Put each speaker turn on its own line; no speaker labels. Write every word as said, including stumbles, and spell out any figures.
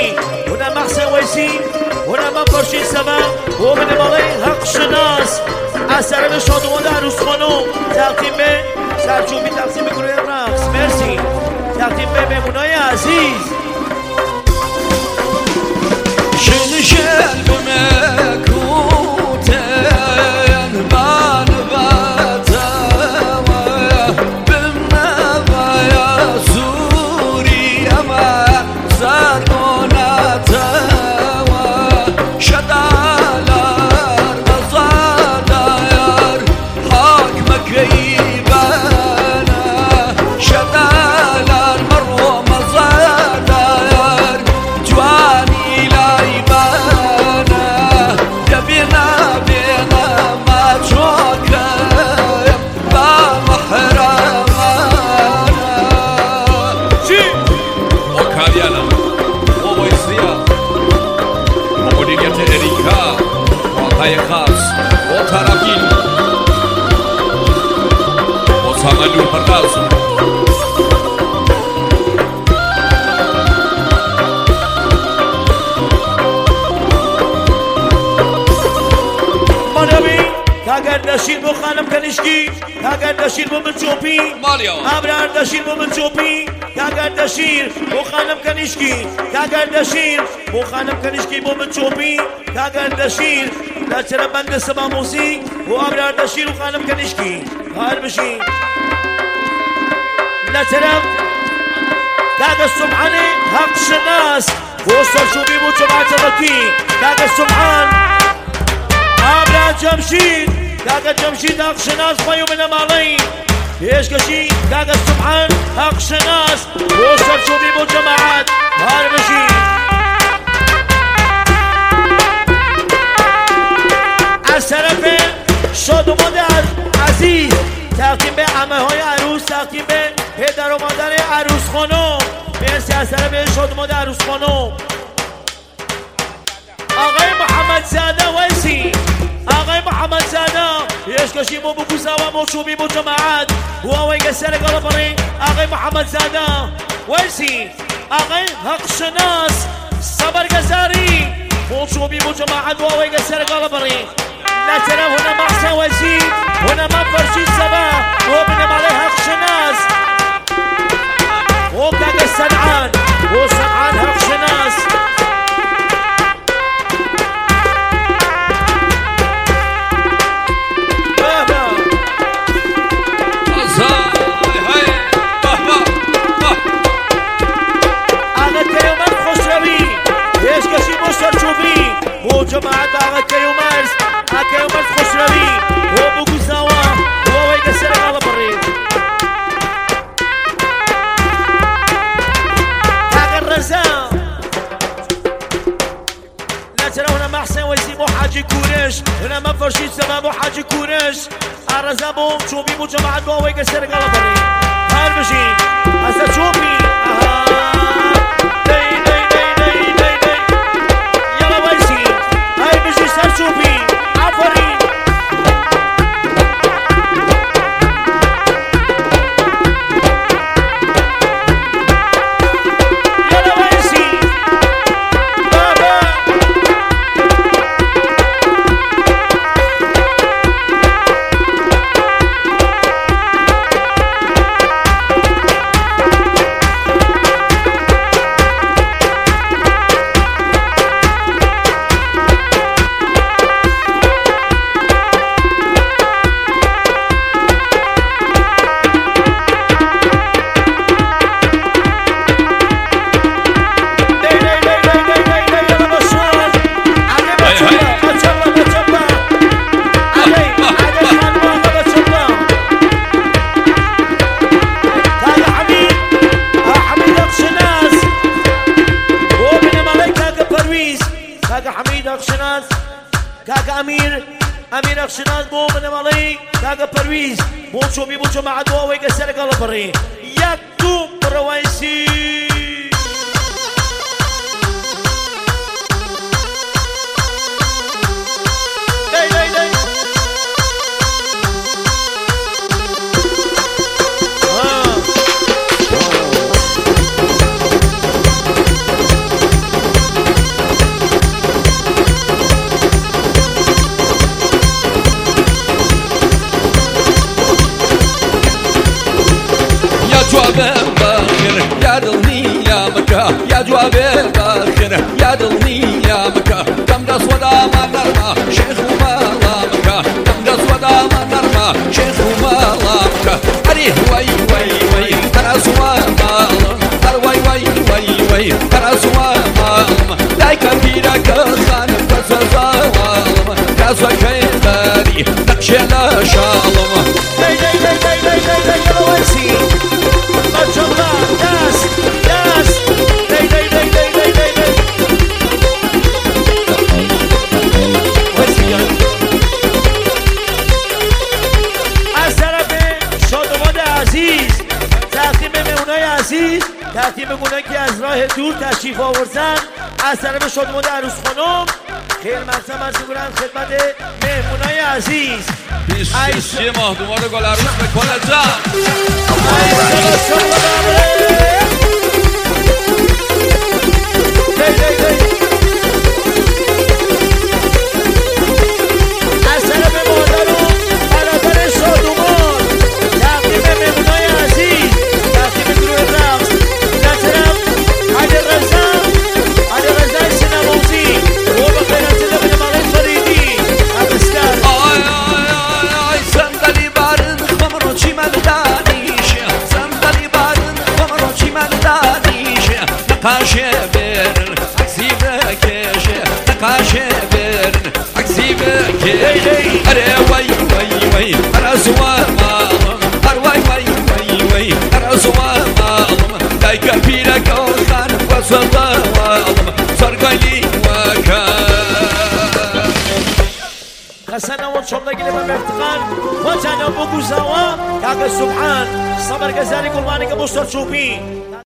شوبي هنا محسن ويسي هنا منفرشي سما ومن مالي حق شناس اثر بشاد و عروس خانم تقدیم به سرچوبی تقسیم گروه رقص مرسی تقدیم به مهمونای عزیز
شن شل بمکوتن بان باتوا بمنبایا سوری اما زرگوناتا شدالار مزادار حاک مکیبانا شدالار مرو مزادار جوانی لايبانا دبينا بينا ما تشوكا بمحرمانا
جي وكاريانا وويسريا ومديرية إريكا وعطاي خاص وطرابين وصامنو البرداز
اگر داشتین با خانم کنشکی اگر داشتین با من چوپی
مالیا
ابرار داشتین با من چوپی اگر داشتین با خانم کنشکی اگر داشتین با خانم کنشکی با من چوپی اگر داشتین لچرا بند سما موسیقی و ابرار داشتین و خانم کنشکی هر بشین لچرا کاغذ سبحانه حق شناس وصل شوبي بو جماعة بكي كاغذ سبحان ابرار جمشید كاغا جمشيد حق شناس خيو من مالي ايش كشي كاغا سبحان حق شناس وصل شوبي بو جماعات هاربشي السرفه شاد و مادر عزیز تقدیم به عمه های عروس تقدیم به پدر و مادر عروس خانم مرسی از طرف شاد و مادر عروس خانم آقای محمد زاده ویسی آقای محمد زاده يشكشي مو بكوسا وموشوبي مو جماعات هو يقسر قلبري آقای محمد زاده ويسي آقای حق شناس صبر قزاري موشوبي مو جماعات هو يقسر قلبري لا ترى هنا محسن ويسي هنا منفرشي سبا هو بنم عليه حق شناس هو كاقا السنعان هو سنعان حق شناس هو جماعة باغا كيومرز كيومرز خسروي هو بوكو سوا هو ويقسر على بريد باغا الرزاق لا ترى هنا محسن ويسيبو حاجي كورش هنا منفرشي سبابو حاجي كورش الرزاق بو شوبي بو جماعة هو ويقسر على بريد هالبشي هسا شوبي اها شوفي عفري يلا ويسي بابا كاكا امير امير اخشناز بو من مالي كاكا برويز بو شوبي بو جماعة دوا ويقسر قلبري يكتب رويسي داي داي داي
ببخر يا دلني يا مكة كم دس ودا ما نرمى شيخ وما مكة كم دس ودا ما نرمى شيخ وما مكة عليه وي وي وي ترى سوا مالم ترى وي وي وي وي ترى سوا مالم لا كبيرك خان بس ظالم كاسوا كيداري نقشي لا شالم
داي داي داي داي داي داي داي يا ويسي ما شاء الله ناس ناس داي داي داي داي داي داي داي ويسي از طرف شادمان عزیز تقدیم مهمونای عزیز تقدیم مهمونایی که از راه دور تشریف آوردن از طرف شادمان عروس خانم خیلی مرتب از می‌کنم خدمت مهمونای عزیز
بیست و ماه دومار گل عروس به کل جان
از طرف مادر و برادر شادمان تقدیم مهمونای عزیز تقدیم گروه رقص در طرف علی رضا علی رضا سینمازی و به غیرت لبن مالک فریدی عبستر
آی آی آی آی صندلی بارن خمرو چی من دانیشه صندلی بارن خمرو چی من دانیشه نقاشه برن عکسی بکشه نقاشه برن عکسی بکشه اره وی وی وی اره سوا مالم اره وی وی وی وی اره سوا مالم دایک پیرک خان وسط مالم سرگلی وکر
خسنا وشمدگی لما مفتقان وجانا بوكو زوا كاك سبحان صبر كذلك والمانك مستر شوبي